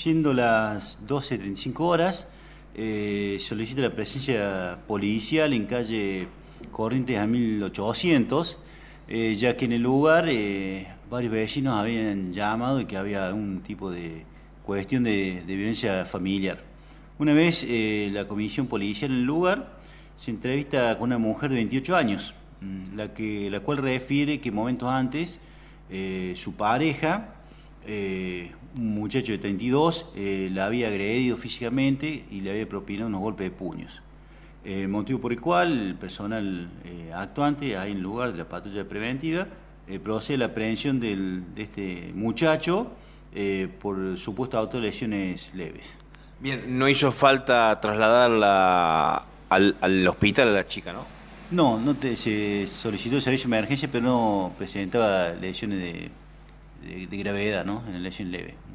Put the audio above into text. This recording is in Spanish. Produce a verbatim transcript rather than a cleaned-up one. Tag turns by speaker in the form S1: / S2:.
S1: Siendo las doce treinta y cinco horas, eh, solicita la presencia policial en calle Corrientes a mil ochocientos, eh, ya que en el lugar eh, varios vecinos habían llamado y que había algún tipo de cuestión de, de violencia familiar. Una vez eh, la comisión policial en el lugar se entrevista con una mujer de veintiocho años, la, que, la cual refiere que momentos antes eh, su pareja, eh, un muchacho de treinta y dos, eh, la había agredido físicamente y le había propinado unos golpes de puños. Eh, motivo por el cual el personal eh, actuante ahí en el lugar de la patrulla preventiva eh, procede a la aprehensión del, de este muchacho eh, por supuesto autolesiones leves.
S2: Bien, no hizo falta trasladarla al, al hospital a la chica, ¿no?
S1: No, no te, se solicitó el servicio de emergencia, pero no presentaba lesiones de, de, de gravedad, ¿no? En la lesión leve.